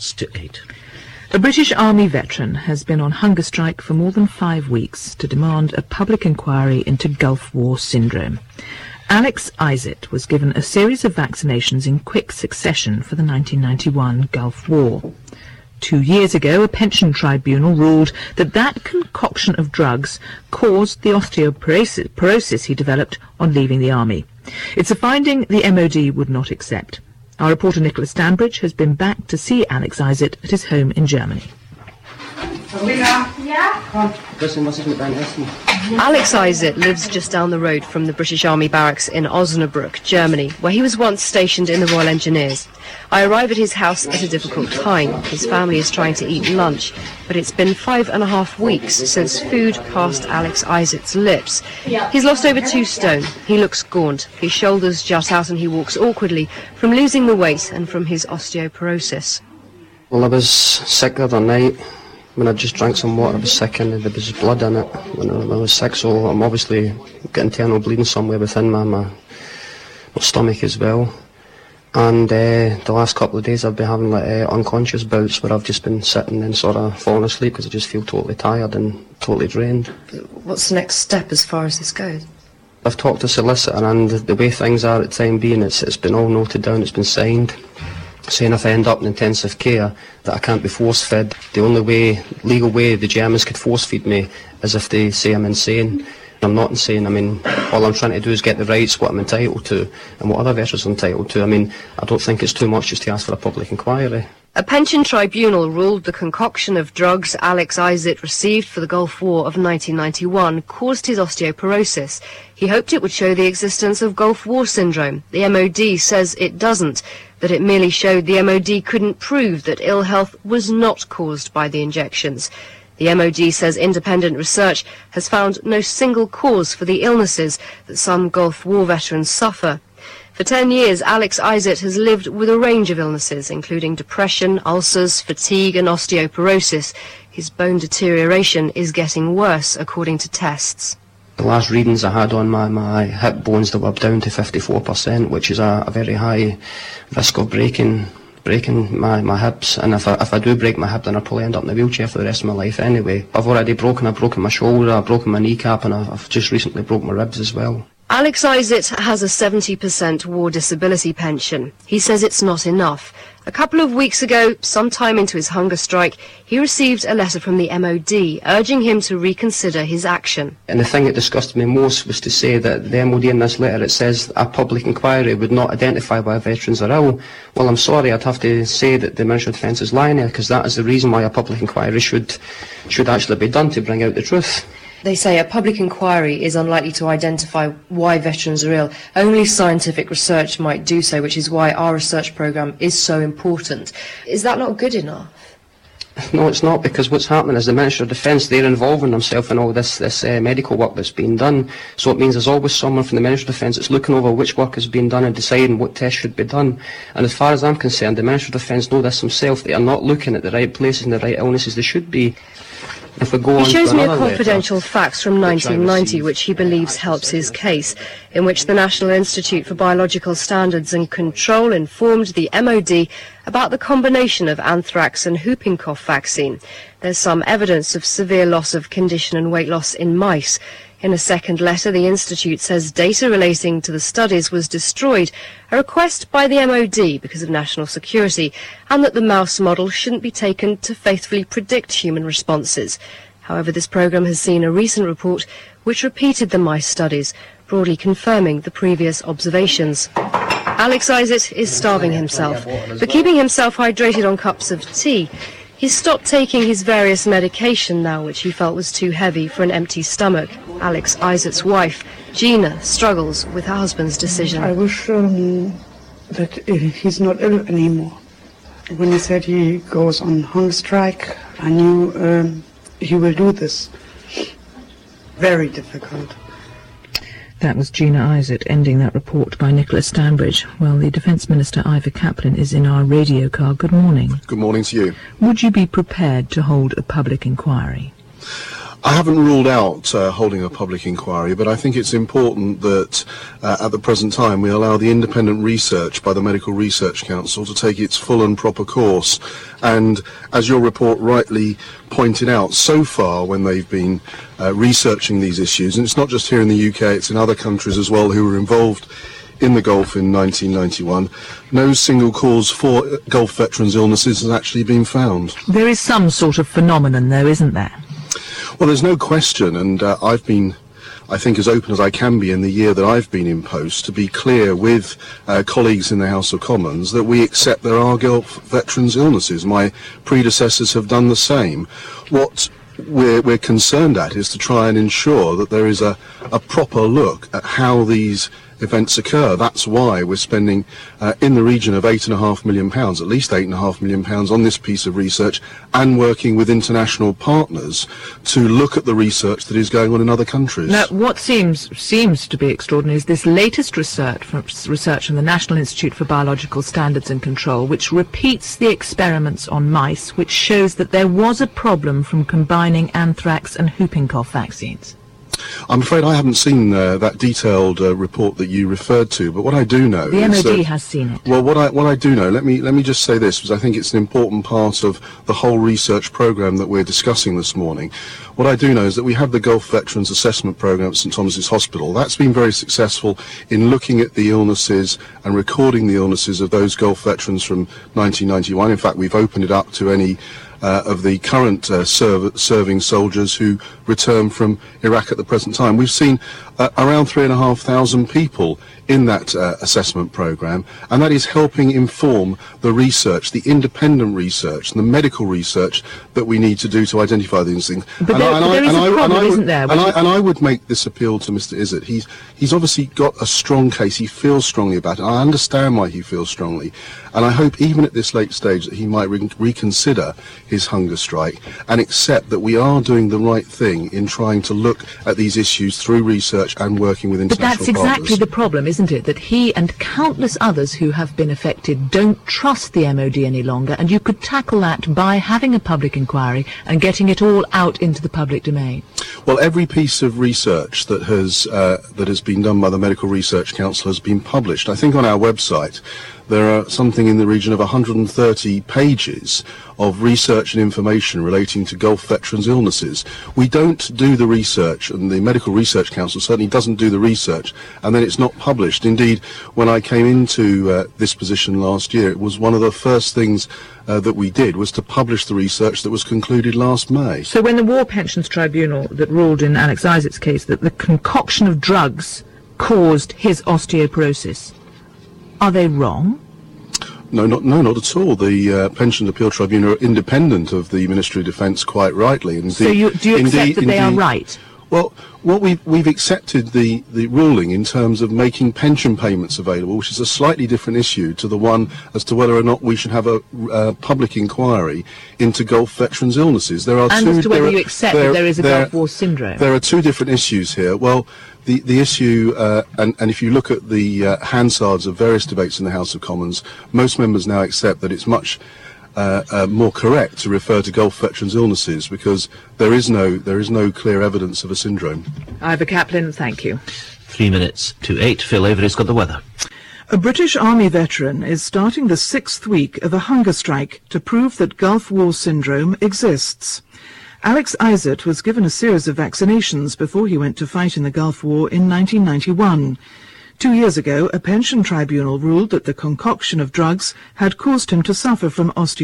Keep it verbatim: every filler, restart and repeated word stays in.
minutes to eight. A British Army veteran has been on hunger strike for more than five weeks to demand a public inquiry into Gulf War syndrome. Alex Isett was given a series of vaccinations in quick succession for the nineteen ninety-one Gulf War. Two years ago, a pension tribunal ruled that that concoction of drugs caused the osteoporosis he developed on leaving the army. It's a finding the M O D would not accept. Our reporter Nicholas Stanbridge has been back to see Alex Isett at his home in Germany. Alex Isett lives just down the road from the British Army barracks in Osnabrück, Germany, where he was once stationed in the Royal Engineers. I arrive at his house at a difficult time. His family is trying to eat lunch, but it's been five and a half weeks since food passed Alex Isett's lips. He's lost over two stone. He looks gaunt. His shoulders jut out and he walks awkwardly from losing the weight and from his osteoporosis. Well, I was sick the other night. When I just drank some water, I was sick and there was blood in it when I, when I was sick, so I'm obviously getting internal bleeding somewhere within my, my, my stomach as well. And uh, the last couple of days I've been having like uh, unconscious bouts where I've just been sitting and sort of falling asleep because I just feel totally tired and totally drained. What's the next step as far as this goes? I've talked to a solicitor, and the way things are at the time being, it's, it's been all noted down, it's been signed, saying if I end up in intensive care that I can't be force-fed. The only way, legal way the Germans could force-feed me is if they say I'm insane. I'm not insane. I mean, all I'm trying to do is get the rights, what I'm entitled to, and what other veterans are entitled to. I mean, I don't think it's too much just to ask for a public inquiry. A pension tribunal ruled the concoction of drugs Alex Isett received for the Gulf War of nineteen ninety-one caused his osteoporosis. He hoped it would show the existence of Gulf War syndrome. The M O D says it doesn't, that it merely showed the M O D couldn't prove that ill health was not caused by the injections. The M O D says independent research has found no single cause for the illnesses that some Gulf War veterans suffer. For ten years, Alex Isett has lived with a range of illnesses, including depression, ulcers, fatigue and osteoporosis. His bone deterioration is getting worse, according to tests. The last readings I had on my, my hip bones, they were down to fifty-four percent, which is a, a very high risk of breaking breaking my, my hips. And if I, if I do break my hip, then I'll probably end up in a wheelchair for the rest of my life anyway. I've already broken, I've broken my shoulder, I've broken my kneecap, and I've, I've just recently broke my ribs as well. Alex Isett has a seventy percent war disability pension. He says it's not enough. A couple of weeks ago, sometime into his hunger strike, he received a letter from the M O D urging him to reconsider his action. And the thing that disgusted me most was to say that the M O D in this letter, it says a public inquiry would not identify why veterans are ill. Well, I'm sorry, I'd have to say that the Ministry of Defence is lying there, because that is the reason why a public inquiry should, should actually be done, to bring out the truth. They say a public inquiry is unlikely to identify why veterans are ill. Only scientific research might do so, which is why our research programme is so important. Is that not good enough? No, it's not, because what's happening is the Ministry of Defence, they're involving themselves in all this, this uh, medical work that's being done. So it means there's always someone from the Ministry of Defence that's looking over which work is being done and deciding what tests should be done. And as far as I'm concerned, the Ministry of Defence know this themselves. They are not looking at the right places and the right illnesses they should be. If we go he on shows me a letter, confidential fax from nineteen ninety which he believes helps his case, in which the National Institute for Biological Standards and Control informed the M O D about the combination of anthrax and whooping cough vaccine. There's some evidence of severe loss of condition and weight loss in mice. In a second letter, the Institute says data relating to the studies was destroyed, a request by the M O D because of national security, and that the mouse model shouldn't be taken to faithfully predict human responses. However, this programme has seen a recent report which repeated the mice studies, broadly confirming the previous observations. Alex Isett is starving himself, but keeping himself hydrated on cups of tea. He's stopped taking his various medication now, which he felt was too heavy for an empty stomach. Alex Isett's wife, Gina, struggles with her husband's decision. I wish um, that uh, he's not ill anymore. When he said he goes on hunger strike, I knew um, he will do this. Very difficult. That was Gina Isett ending that report by Nicholas Stanbridge. Well, the Defence Minister Ivor Kaplan is in our radio car. Good morning. Good morning to you. Would you be prepared to hold a public inquiry? I haven't ruled out uh, holding a public inquiry, but I think it's important that uh, at the present time we allow the independent research by the Medical Research Council to take its full and proper course. And as your report rightly pointed out, so far when they've been uh, researching these issues, and it's not just here in the U K, it's in other countries as well who were involved in the Gulf in nineteen ninety-one, no single cause for Gulf veterans' illnesses has actually been found. There is some sort of phenomenon, though, isn't there? Well, there's no question, and uh, I've been, I think, as open as I can be in the year that I've been in post, to be clear with uh, colleagues in the House of Commons that we accept there are Gulf veterans' illnesses. My predecessors have done the same. What we're, we're concerned at is to try and ensure that there is a, a proper look at how these events occur. That's why we're spending uh, in the region of eight and a half million pounds, at least eight and a half million pounds on this piece of research, and working with international partners to look at the research that is going on in other countries. Now, what seems seems to be extraordinary is this latest research from research from the National Institute for Biological Standards and Control, which repeats the experiments on mice, which shows that there was a problem from combining anthrax and whooping cough vaccines. I'm afraid I haven't seen uh, that detailed uh, report that you referred to, but what I do know the is M O D that, has seen it. Well, what I what I do know, let me let me just say this, because I think it's an important part of the whole research programme that we're discussing this morning. What I do know is that we have the Gulf Veterans Assessment Programme at St Thomas's Hospital. That's been very successful in looking at the illnesses and recording the illnesses of those Gulf veterans from nineteen ninety-one. In fact, we've opened it up to any Uh, of the current uh, serv serving soldiers who return from Iraq at the present time. We've seen uh, around three and a half thousand people in that uh, assessment programme, and that is helping inform the research, the independent research and the medical research that we need to do to identify these things. But there, but there is a problem, isn't there? And I, and I would make this appeal to Mister Izzet. He's, he's obviously got a strong case. He feels strongly about it. I understand why he feels strongly. And I hope even at this late stage that he might re reconsider his hunger strike and accept that we are doing the right thing in trying to look at these issues through research and working with international partners. But that's exactly the problem, isn't it? That he and countless others who have been affected don't trust the M O D any longer, and you could tackle that by having a public inquiry and getting it all out into the public domain. Well, every piece of research that has uh, that has been done by the Medical Research Council has been published. I think on our website there are something in the region of one hundred thirty pages of research and information relating to Gulf veterans' illnesses. We don't do the research, and the Medical Research Council certainly doesn't do the research, and then it's not published. Indeed, when I came into uh, this position last year, it was one of the first things uh, that we did was to publish the research that was concluded last May. So when the War Pensions Tribunal that ruled in Alex Izet's case that the concoction of drugs caused his osteoporosis, are they wrong? No, not no, not at all. The uh, Pensions Appeal Tribunal are independent of the Ministry of Defence, quite rightly. Indeed, so you, do you accept indeed, that they indeed, are right? Well, what we've, we've accepted the, the ruling in terms of making pension payments available, which is a slightly different issue to the one as to whether or not we should have a uh, public inquiry into Gulf veterans' illnesses. There are and two, as to whether there you are, accept there, that there is a there, Gulf War syndrome. There are two different issues here. Well, the, the issue, uh, and, and if you look at the uh, Hansards of various debates in the House of Commons, most members now accept that it's much Uh, uh, more correct to refer to Gulf veterans' illnesses because there is no there is no clear evidence of a syndrome. Ivor Kaplan, thank you. Three minutes to eight. Phil Avery's got the weather. A British Army veteran is starting the sixth week of a hunger strike to prove that Gulf War syndrome exists. Alex Izet was given a series of vaccinations before he went to fight in the Gulf War in nineteen ninety-one. Two years ago, a pension tribunal ruled that the concoction of drugs had caused him to suffer from osteoporosis.